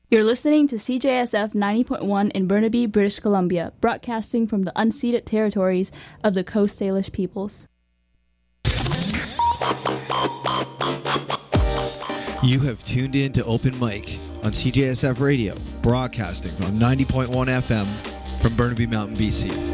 You're listening to CJSF 90.1 in Burnaby, British Columbia, broadcasting from the unceded territories of the Coast Salish peoples. You have tuned in to Open Mic on CJSF Radio, broadcasting on 90.1 FM from Burnaby Mountain, BC.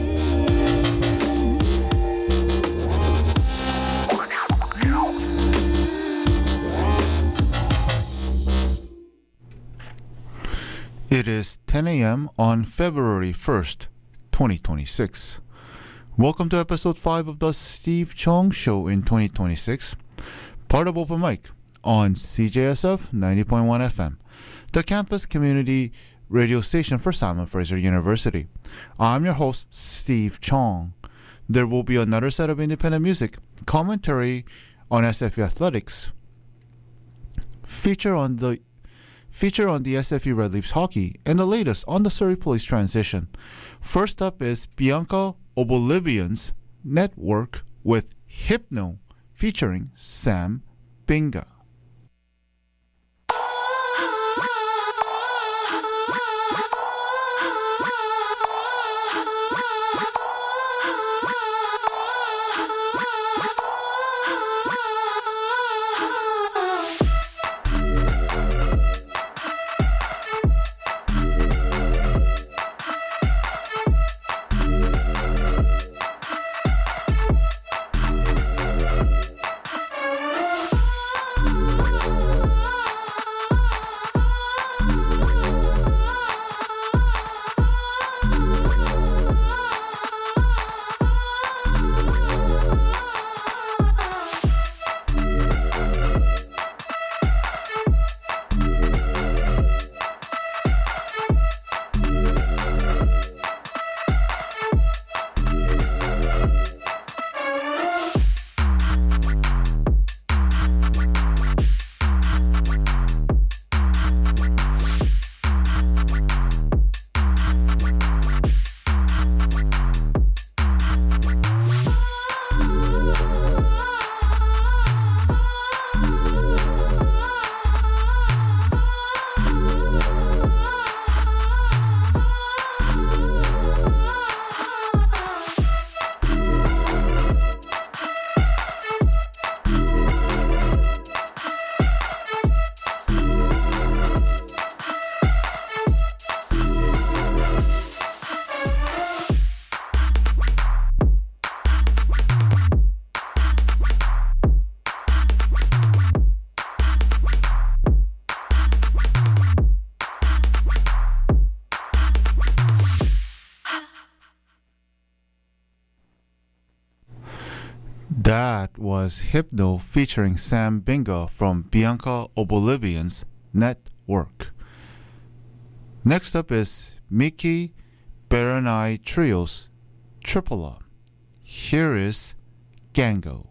It is 10 a.m. on February 1st, 2026. Welcome to episode 5 of the Steve Chong Show in 2026, part of Open Mic on CJSF 90.1 FM, the campus community radio station for Simon Fraser University. I'm your host, Steve Chong. There will be another set of independent music, commentary on SFU athletics, feature on the SFU Red Leafs hockey, and the latest on the Surrey Police transition. First up is Bianca Obolivian's Network with Hypno featuring Sam Binga. That was Hypno featuring Sam Binga from Bianca Obolivian's Network. Next up is Miki Berenai Trio's Tripola. Here is Gango.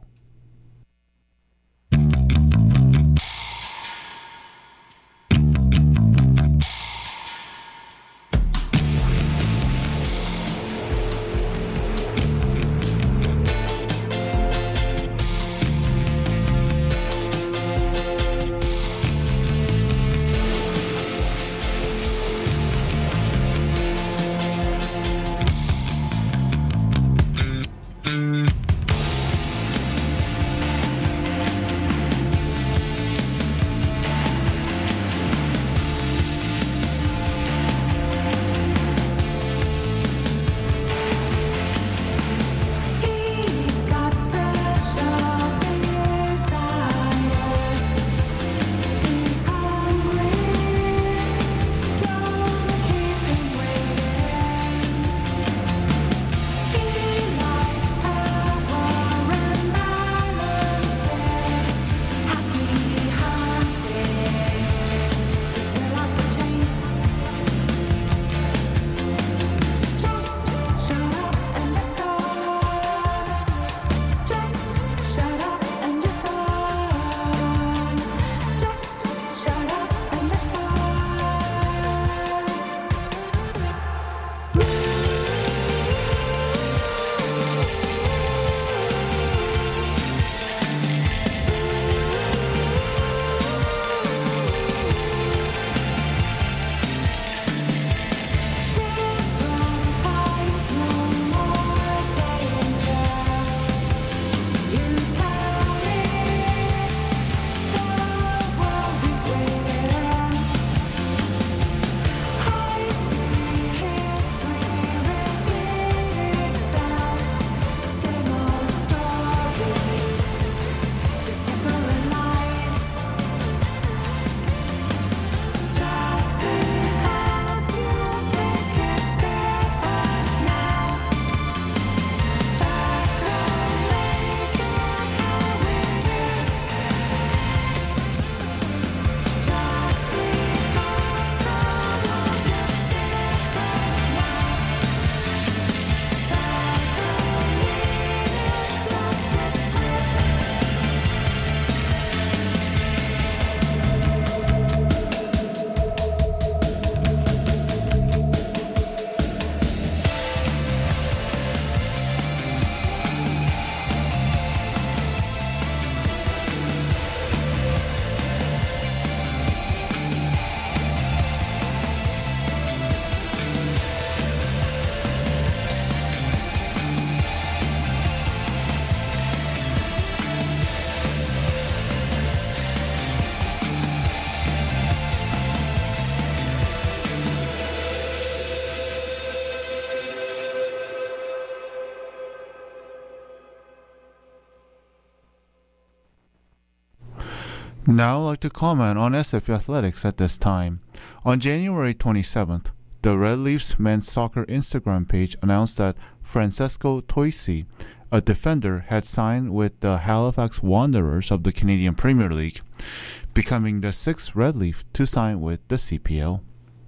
Now I'd like to comment on SFU athletics at this time. On January 27th, the Red Leafs men's soccer Instagram page announced that Francesco Toisi, a defender, had signed with the Halifax Wanderers of the Canadian Premier League, becoming the sixth Red Leaf to sign with the CPL.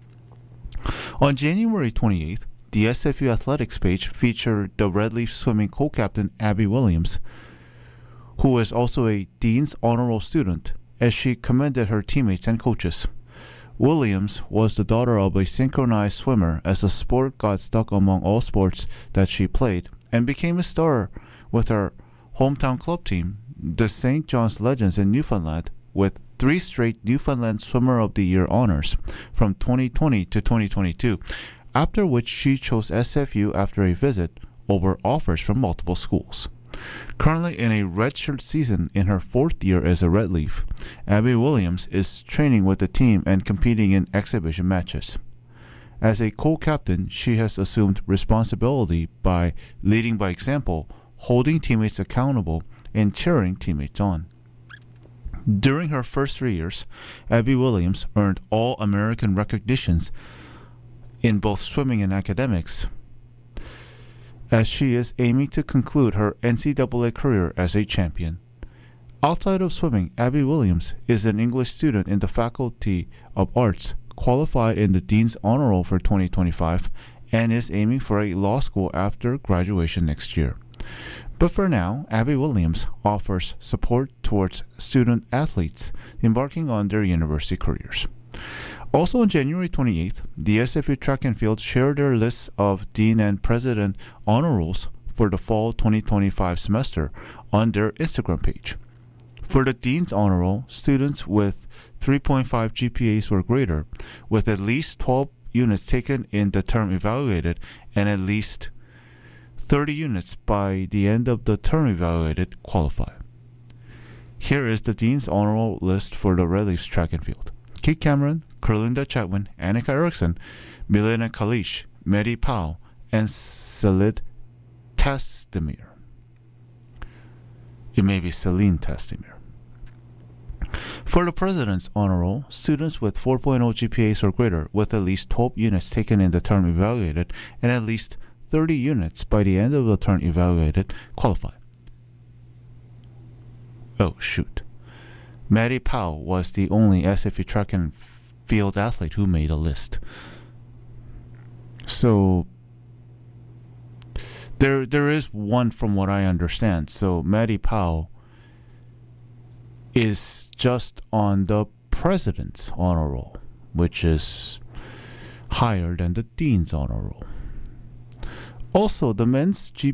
On January 28th, the SFU athletics page featured the Red Leaf swimming co-captain Abby Williams, who is also a Dean's Honor Roll student, as she commended her teammates and coaches. Williams was the daughter of a synchronized swimmer, as the sport got stuck among all sports that she played, and became a star with her hometown club team, the St. John's Legends in Newfoundland, with 3 straight Newfoundland Swimmer of the Year honors from 2020 to 2022, after which she chose SFU after a visit over offers from multiple schools. Currently in a redshirt season in her 4th year as a Red Leaf, Abby Williams is training with the team and competing in exhibition matches. As a co-captain, she has assumed responsibility by leading by example, holding teammates accountable, and cheering teammates on. During her first 3 years, Abby Williams earned All-American recognitions in both swimming and academics, as she is aiming to conclude her NCAA career as a champion. Outside of swimming, Abby Williams is an English student in the Faculty of Arts, qualified in the Dean's Honor Roll for 2025, and is aiming for a law school after graduation next year. But for now, Abby Williams offers support towards student athletes embarking on their university careers. Also on January 28th, the SFU Track and Field shared their lists of Dean and President Honor Rolls for the fall 2025 semester on their Instagram page. For the Dean's Honor Roll, students with 3.5 GPAs or greater, with at least 12 units taken in the term evaluated and at least 30 units by the end of the term evaluated, qualify. Here is the Dean's Honor Roll list for the Red Leafs Track and Field. Kate Cameron, Kerlinda Chatwin, Annika Eriksson, Milena Kalish, Mary Powell, and Salid Tastemir. It may be Celine Tastemir. For the President's Honor Roll, students with 4.0 GPAs or greater with at least 12 units taken in the term evaluated and at least 30 units by the end of the term evaluated, qualify. Oh, shoot. Maddie Powell was the only SFU Track and Field athlete who made a list. So there is one from what I understand. So Maddie Powell is just on the President's Honor Roll, which is higher than the Dean's Honor Roll. Also, the men's team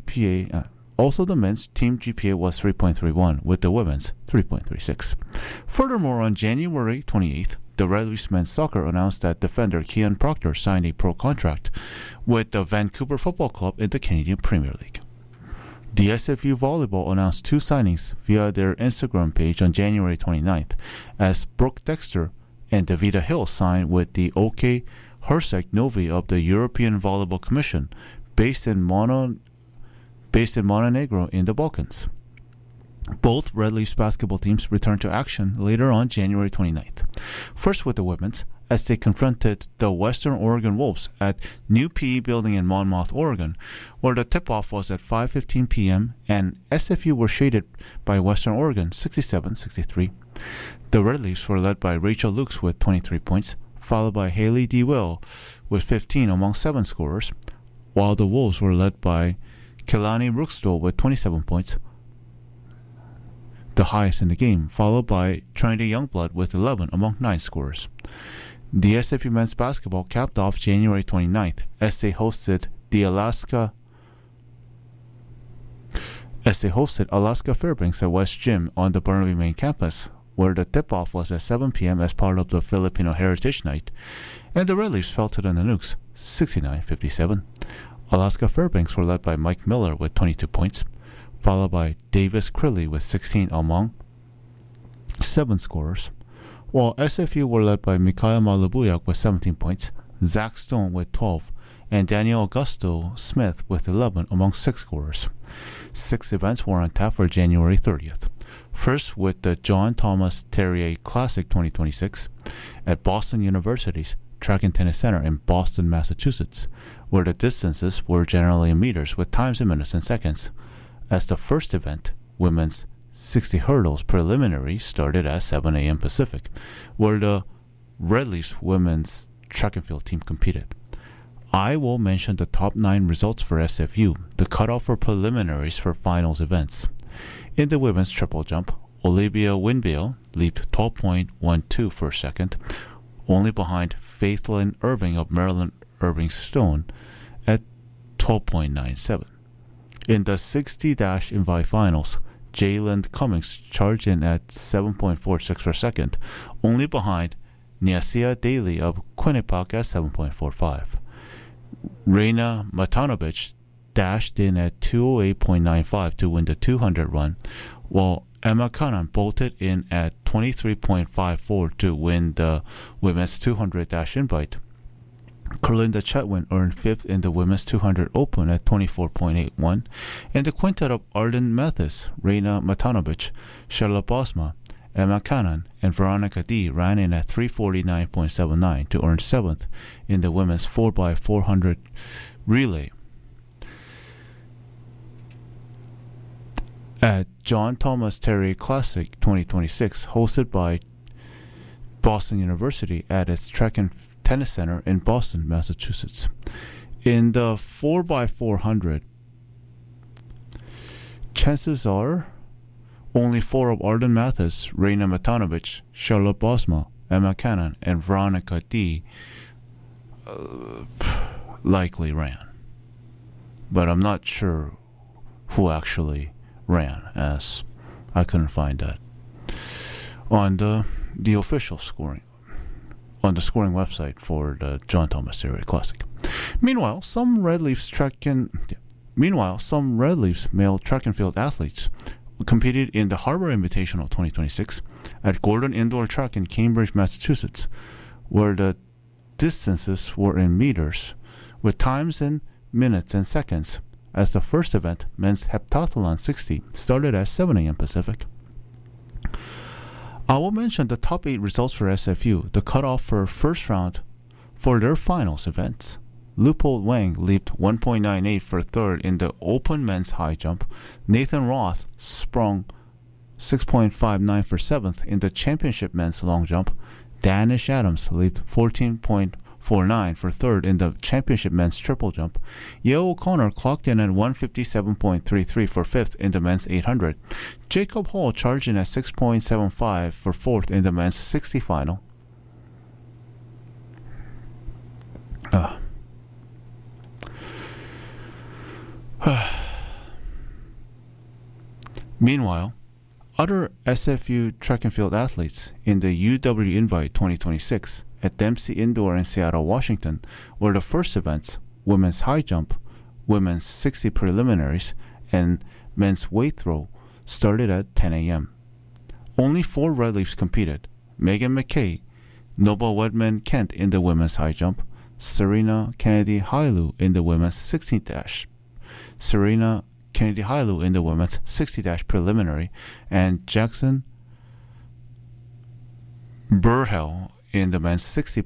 GPA was 3.31, with the women's 3.36. Furthermore, on January 28th, the Red Leafs men's soccer announced that defender Kean Proctor signed a pro contract with the Vancouver Football Club in the Canadian Premier League. The SFU Volleyball announced 2 signings via their Instagram page on January 29th, as Brooke Dexter and Davida Hill signed with the OK Hersek Novi of the European Volleyball Commission, based in Montenegro in the Balkans. Both Red Leafs basketball teams returned to action later on January 29th. First with the women's, as they confronted the Western Oregon Wolves at New PE Building in Monmouth, Oregon, where the tip-off was at 5:15 p.m. and SFU were shaded by Western Oregon 67-63. The Red Leafs were led by Rachel Lukes with 23 points, followed by Haley D. Will with 15 among 7 scorers, while the Wolves were led by Kelani Rookstool with 27 points, the highest in the game, followed by Trinity Youngblood with 11 among 9 scorers. The SFU men's basketball capped off January 29th as they hosted Alaska Fairbanks at West Gym on the Burnaby main campus, where the tip-off was at 7 p.m. as part of the Filipino Heritage Night, and the Red Leafs fell to the Nanooks 69-57. Alaska Fairbanks were led by Mike Miller with 22 points, followed by Davis Crilly with 16 among 7 scorers, while SFU were led by Mikhail Malabuyak with 17 points, Zach Stone with 12, and Daniel Augusto Smith with 11 among 6 scorers. 6 events were on tap for January 30th. First with the John Thomas Terrier Classic 2026 at Boston University's Track and Tennis Center in Boston, Massachusetts, where the distances were generally in meters with times in minutes and seconds. As the first event, women's 60 hurdles preliminary started at 7 a.m. Pacific, where the Red Leafs women's track and field team competed. I will mention the top 9 results for SFU, the cutoff for preliminaries for finals events. In the women's triple jump, Olivia Winbill leaped 12.12 for a second, only behind Faithlyn Irving of Maryland Irving Stone at 12.97. In the 60 invite finals, Jaylen Cummings charged in at 7.46 per second, only behind Nyasia Daly of Quinnipiac at 7.45. Reina Matanovic dashed in at 208.95 to win the 200 run, while Emma Cannon bolted in at 23.54 to win the women's 200 dash invite. Kerlinda Chetwin earned 5th in the women's 200 open at 24.81, and the quintet of Arden Mathis, Reina Matanovic, Charlotte Bosma, Emma Cannon, and Veronica D ran in at 349.79 to earn 7th in the women's 4x400 relay. At John Thomas Terrier Classic 2026, hosted by Boston University at its Track and Tennis Center in Boston, Massachusetts. In the 4x400, chances are only 4 of Arden Mathis, Reina Matanovic, Charlotte Bosma, Emma Cannon, and Veronica D likely ran. But I'm not sure who actually ran, as I couldn't find that on the official scoring, on the scoring website for the John Thomas Terrier Classic. Meanwhile, some Red Leafs male track and field athletes competed in the Harbor Invitational 2026 at Gordon Indoor Track in Cambridge, Massachusetts, where the distances were in meters with times in minutes and seconds, as the first event, men's heptathlon 60, started at 7 a.m. Pacific. I will mention the top 8 results for SFU, the cutoff for first round for their finals events. Leupold Wang leaped 1.98 for third in the open men's high jump. Nathan Roth sprung 6.59 for 7th in the championship men's long jump. Danish Adams leaped 14.49 for third in the championship men's triple jump. Yeo O'Connor clocked in at 157.33 for 5th in the men's 800. Jacob Hall charged in at 6.75 for 4th in the men's 60 final. Meanwhile, other SFU track and field athletes in the UW Invite 2026 at Dempsey Indoor in Seattle, Washington, were the first events, women's high jump, women's 60 preliminaries, and men's weight throw, started at 10 a.m. Only 4 Red Leafs competed: Megan McKay, Nova Wedman Kent in the women's high jump, Serena Kennedy Hailu in the women's 16 dash, Serena Kennedy Hailu in the women's 60 dash preliminary, and Jackson Burhell in the men's 60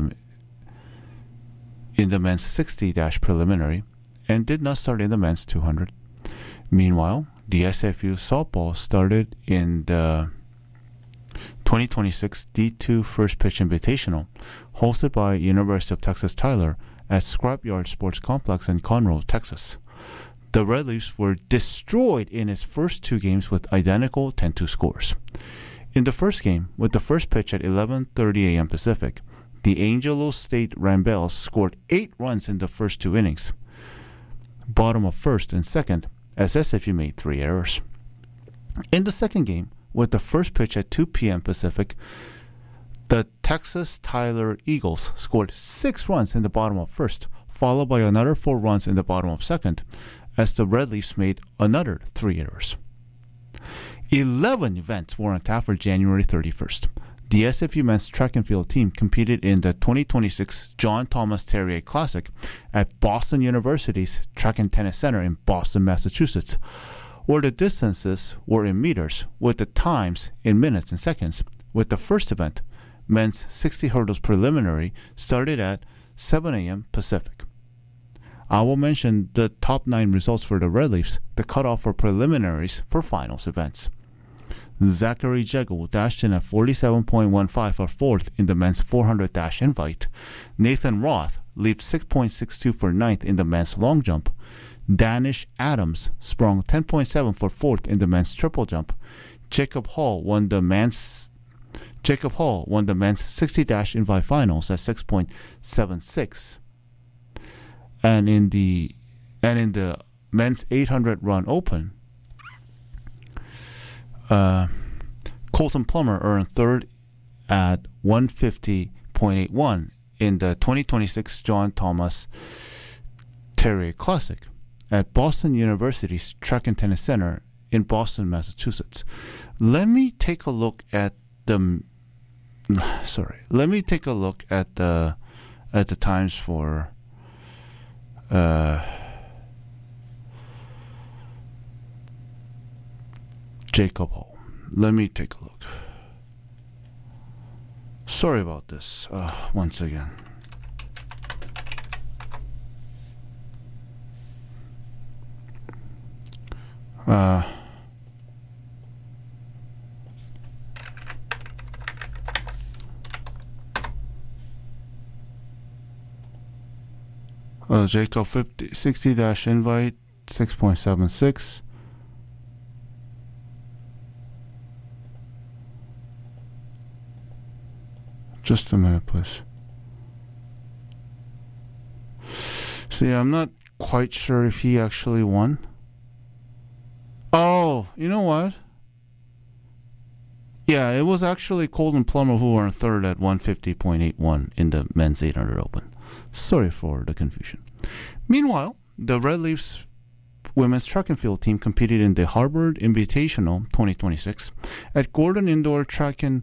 dash preliminary, and did not start in the men's 200. Meanwhile, the SFU softball started in the 2026 D2 First Pitch Invitational, hosted by University of Texas Tyler at Scrapyard Sports Complex in Conroe, Texas. The Red Leafs were destroyed in its first 2 games with identical 10-2 scores. In the first game, with the first pitch at 11:30 a.m. Pacific, the Angelo State Ramblers scored 8 runs in the first 2 innings, bottom of first and second, as SFU made 3 errors. In the second game, with the first pitch at 2 p.m. Pacific, the Texas Tyler Eagles scored 6 runs in the bottom of first, followed by another 4 runs in the bottom of second, as the Red Leafs made another 3 errors. 11 events were on tap for January 31st. The SFU men's track and field team competed in the 2026 John Thomas Terrier Classic at Boston University's Track and Tennis Center in Boston, Massachusetts, where the distances were in meters, with the times in minutes and seconds. With the first event, men's 60 hurdles preliminary, started at 7 a.m. Pacific. I will mention the top 9 results for the Red Leafs, the cutoff for preliminaries for finals events. Zachary Jekyll dashed in at 47.15 for fourth in the men's 400 dash invite. Nathan Roth leaped 6.62 for ninth in the men's long jump. Danish Adams sprung 10.7 for fourth in the men's triple jump. Jacob Hall won the men's 60 dash invite finals at 6.76. And in the men's 800 run open, Colton Plummer earned third at 150.81 in the 2026 John Thomas Terrier Classic at Boston University's Track and Tennis Center in Boston, Massachusetts. Let me take a look at the times for Jacob Hall. Let me take a look. Sorry about this once again. Jacob 60 dash invite 6.76. Just a minute, please. See, I'm not quite sure if he actually won. Oh, you know what? Yeah, it was actually Colton Plummer who earned third at 150.81 in the men's 800 open. Sorry for the confusion. Meanwhile, the Red Leafs women's track and field team competed in the Harvard Invitational 2026 at Gordon Indoor Track in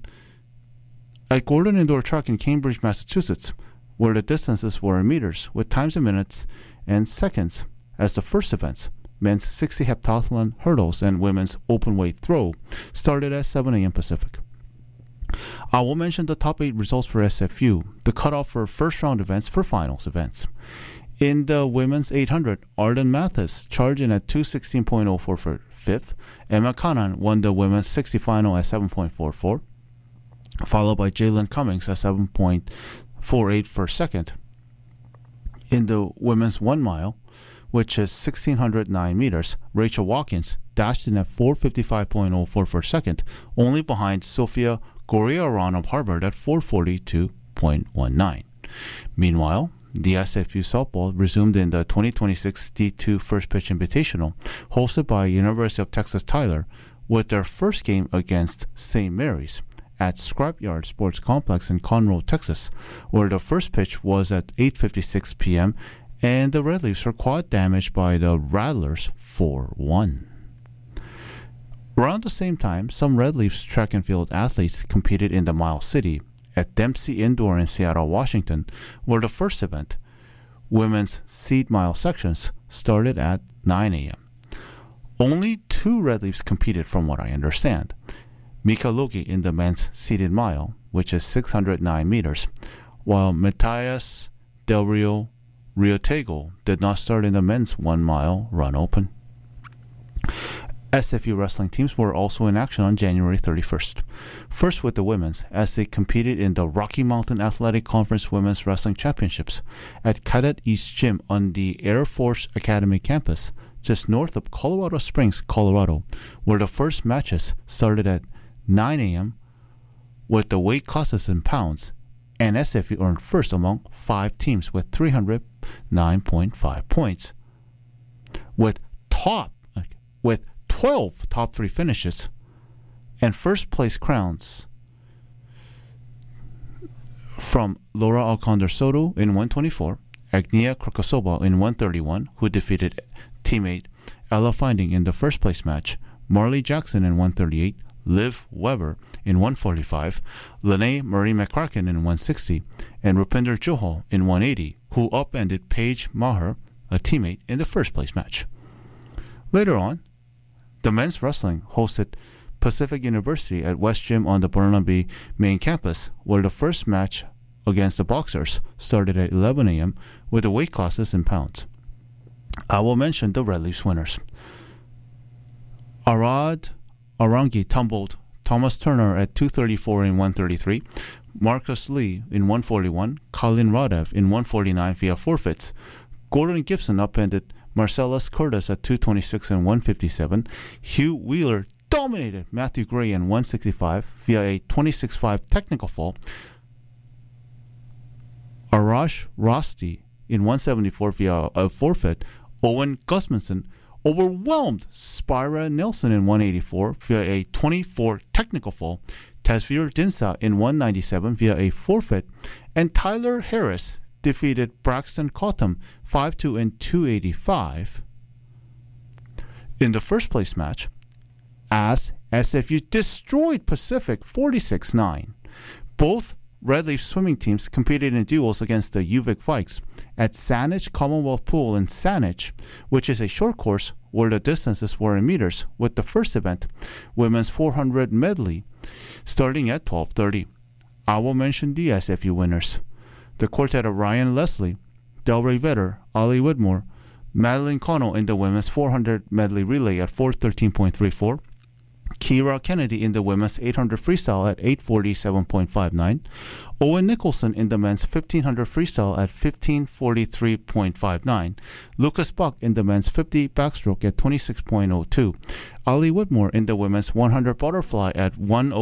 Cambridge, Massachusetts, where the distances were in meters, with times in minutes and seconds as the first events. Men's 60 heptathlon hurdles and women's open weight throw started at 7 a.m. Pacific. I will mention the top 8 results for SFU, the cutoff for first round events for finals events. In the women's 800, Arden Mathis charged in at 2:16.04 for fifth. Emma Canan won the women's 60 final at 7.44, followed by Jalen Cummings at 7.48 for second. In the women's 1 mile, which is 1,609 meters, Rachel Watkins dashed in at 4:55.04 for second, only behind Sofia Goriaran of Harvard at 4:42.19. Meanwhile, the SFU softball resumed in the 2026 D2 First Pitch Invitational, hosted by University of Texas Tyler, with their first game against St. Mary's at Scrapyard Sports Complex in Conroe, Texas, where the first pitch was at 8:56 p.m., and the Red Leafs were quad damaged by the Rattlers 4-1. Around the same time, some Red Leafs track and field athletes competed in the Mile City at Dempsey Indoor in Seattle, Washington, where the first event, women's seed mile sections, started at 9 a.m. Only 2 Red Leafs competed from what I understand. Mika Logi in the men's seeded mile, which is 609 meters, while Matthias Del Rio Riotego did not start in the men's 1 mile run open. SFU wrestling teams were also in action on January 31st. First with the women's, as they competed in the Rocky Mountain Athletic Conference Women's Wrestling Championships at Cadet East Gym on the Air Force Academy campus, just north of Colorado Springs, Colorado, where the first matches started at 9 a.m. with the weight classes in pounds, and SFU earned first among 5 teams with 309.5 points. With 12 top 3 finishes and first place crowns from Laura Alcondor Soto in 124, Agnia Krokosova in 131, who defeated teammate Ella Finding in the first place match, Marley Jackson in 138, Liv Weber in 145, Lene Marie McCracken in 160, and Rupinder Johal in 180, who upended Paige Maher, a teammate, in the first place match. Later on, The men's wrestling hosted Pacific University at West Gym on the Burnaby main campus, where the first match against the Boxers started at 11 a.m. with the weight classes in pounds. I will mention the Red Leafs winners. Arad Arangi tumbled Thomas Turner at 234 in 133, Marcus Lee in 141, Colin Radev in 149 via forfeits. Gordon Gibson upended Marcellus Curtis at 226 and 157. Hugh Wheeler dominated Matthew Gray in 165 via a 26-5 technical fall. Arash Rosti in 174 via a forfeit. Owen Gusmanson overwhelmed Spira Nelson in 184 via a 24 technical fall. Tasvir Dinsa in 197 via a forfeit. And Tyler Harris defeated Braxton Cottam 5-2 and 285. In the first place match, as SFU destroyed Pacific 46-9. Both Red Leaf swimming teams competed in duels against the UVic Vikes at Saanich Commonwealth Pool in Saanich, which is a short course where the distances were in meters, with the first event, women's 400 medley, starting at 12:30. I will mention the SFU winners. The quartet of Ryan Leslie, Delray Vetter, Ali Whitmore, Madeline Connell in the women's 400 medley relay at 4:13.34, Kira Kennedy in the women's 800 freestyle at 8:47.59, Owen Nicholson in the men's 1500 freestyle at 15:43.59, Lucas Buck in the men's 50 backstroke at 26.02, Ali Whitmore in the women's 100 butterfly at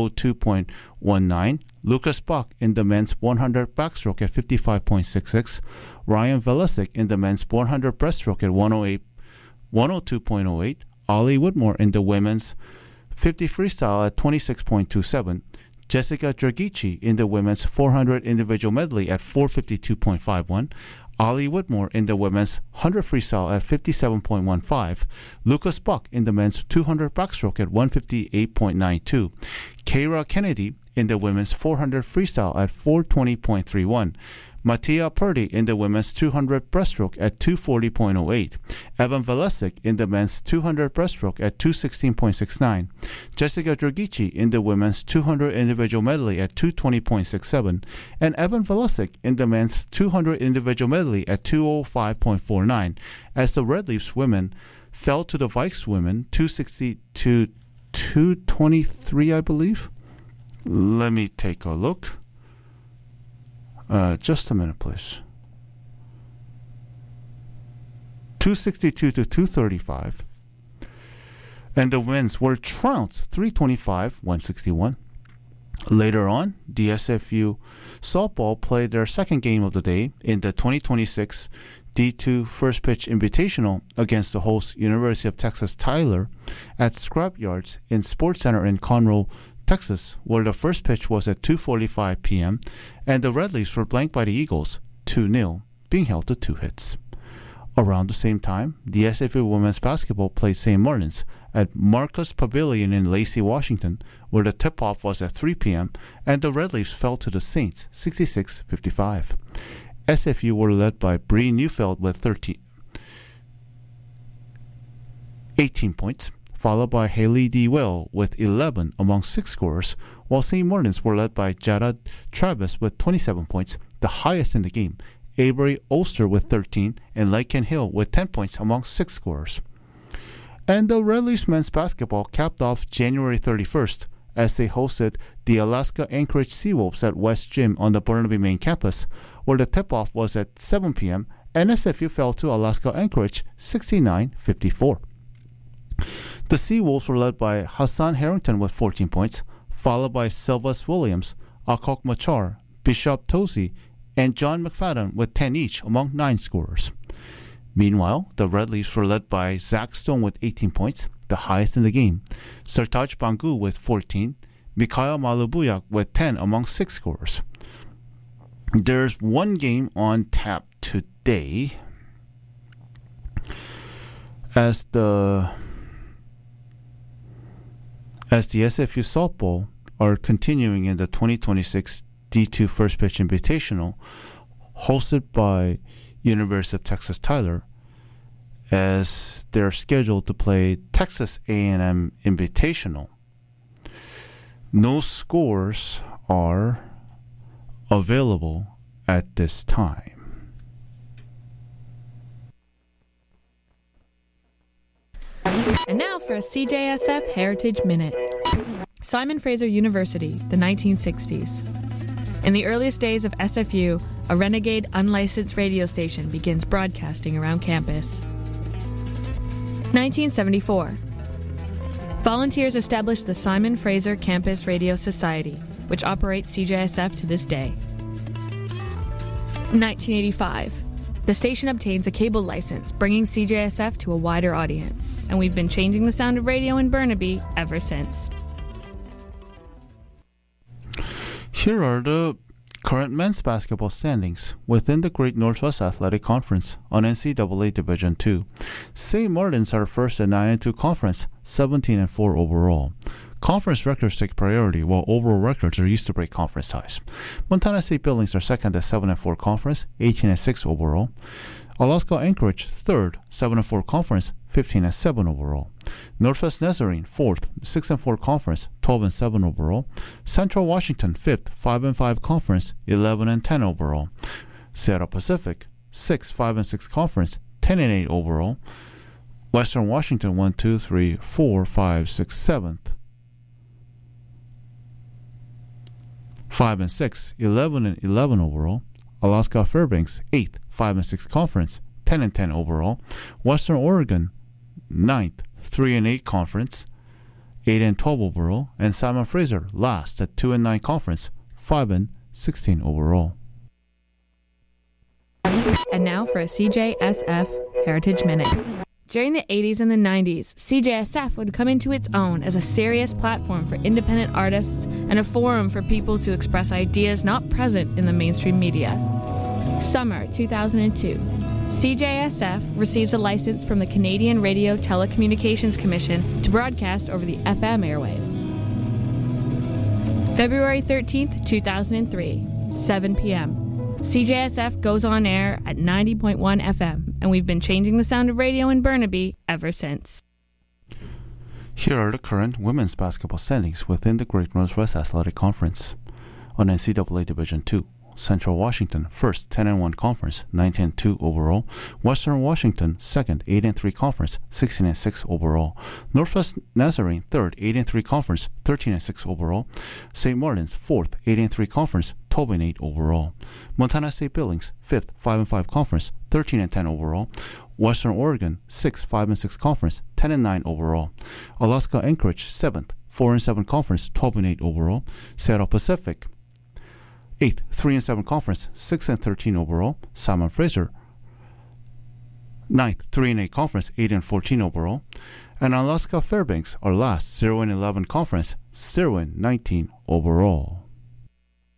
102.19, Lucas Buck in the men's 100 backstroke at 55.66, Ryan Velesic in the men's 100 breaststroke at 102.08, Ali Whitmore in the women's 50 freestyle at 26.27, Jessica Dragici in the women's 400 individual medley at 452.51, Ali Whitmore in the women's 100 freestyle at 57.15, Lucas Buck in the men's 200 backstroke at 158.92, Kira Kennedy in the women's 400 freestyle at 420.31, Mattia Purdy in the women's 200 breaststroke at 240.08, Evan Velesic in the men's 200 breaststroke at 216.69, Jessica Dragici in the women's 200 individual medley at 220.67, and Evan Velesic in the men's 200 individual medley at 205.49, as the Red Leafs women fell to the Vikes women 260 to 223, I believe. Let me take a look. Just a minute, please. 262 to 235. And the wins were trounced 325-161. Later on, DSFU softball played their second game of the day in the 2026 D2 First Pitch Invitational against the host University of Texas Tyler at Scrap Yards in Sports Center in Conroe, Texas, where the first pitch was at 2:45 p.m. and the Red Leafs were blanked by the Eagles 2-0, being held to 2 hits. Around the same time, the SFU women's basketball played St. Martin's at Marcus Pavilion in Lacey, Washington, where the tip-off was at 3 p.m. and the Red Leafs fell to the Saints 66-55. SFU were led by Bree Neufeld with 18 points, followed by Haley D. Well with 11 among 6 scorers, while St. Martin's were led by Jarrad Travis with 27 points, the highest in the game, Avery Ulster with 13, and Laken Hill with 10 points among 6 scorers. And the Red Leafs men's basketball capped off January 31st as they hosted the Alaska Anchorage Seawolves at West Gym on the Burnaby main campus, where the tip-off was at 7 p.m. and SFU fell to Alaska Anchorage 69-54. The Seawolves were led by Hassan Harrington with 14 points, followed by Sylvus Williams, Akok Machar, Bishop Tosi, and John McFadden with 10 each among 9 scorers. Meanwhile, the Red Leafs were led by Zach Stone with 18 points, the highest in the game, Sertaj Bangu with 14, Mikhail Malubuyak with 10 among 6 scorers. There's one game on tap today as the SFU softball are continuing in the 2026 D2 First Pitch Invitational hosted by University of Texas Tyler. as they're scheduled to play Texas A&M Invitational. No scores are available at this time. And now for a CJSF Heritage Minute. Simon Fraser University, the 1960s. In the earliest days of SFU, a renegade unlicensed radio station begins broadcasting around campus. 1974. Volunteers established the Simon Fraser Campus Radio Society, which operates CJSF to this day. 1985. The station obtains a cable license, bringing CJSF to a wider audience, and we've been changing the sound of radio in Burnaby ever since. Here are the current men's basketball standings within the Great Northwest Athletic Conference on NCAA Division II. St. Martin's are first at 9-2 conference, 17-4 overall. Conference records take priority, while overall records are used to break conference ties. Montana State Billings are second at 7-4 conference, 18-6 overall. Alaska Anchorage third, 7-4 conference, 15-7 overall. Northwest Nazarene fourth, 6-4 conference, 12-7 overall. Central Washington fifth, 5-5 conference, 11-10 overall. Sierra Pacific sixth, 5-6 conference, 10-8 overall. Western Washington 1, 2, 3, 4, 5, 6, 7th. 5-6, 11-11 overall. Alaska Fairbanks 8th, 5-6 conference, 10-10 overall. Western Oregon 9th, 3-8 conference, 8-12 overall. And Simon Fraser last at 2-9 conference, 5-16 overall. And now for a CJSF Heritage Minute. During the 80s and the 90s, CJSF would come into its own as a serious platform for independent artists and a forum for people to express ideas not present in the mainstream media. Summer 2002. CJSF receives a license from the Canadian Radio Telecommunications Commission to broadcast over the FM airwaves. February 13th, 2003, 7 p.m. CJSF goes on air at 90.1 FM, and we've been changing the sound of radio in Burnaby ever since. Here are the current women's basketball standings within the Great Northwest Athletic Conference. On NCAA Division II, Central Washington first, 10-1 conference, 19-2 overall. Western Washington second, 8-3 conference, 16-6 overall. Northwest Nazarene third, 8-3 conference, 13-6 overall. St. Martin's fourth, 8-3 conference, 12-8 overall. Montana State Billings fifth, 5-5 conference, 13-10 overall. Western Oregon sixth, 5-6 conference, 10-9 overall. Alaska Anchorage seventh, 4-7 conference, 12-8 overall. Sierra Pacific 8th, 3-7 conference, 6-13 overall. Simon Fraser 9th, 3-8 conference, 8-14 overall. And Alaska Fairbanks are last, 0-11 conference, 0-19 overall.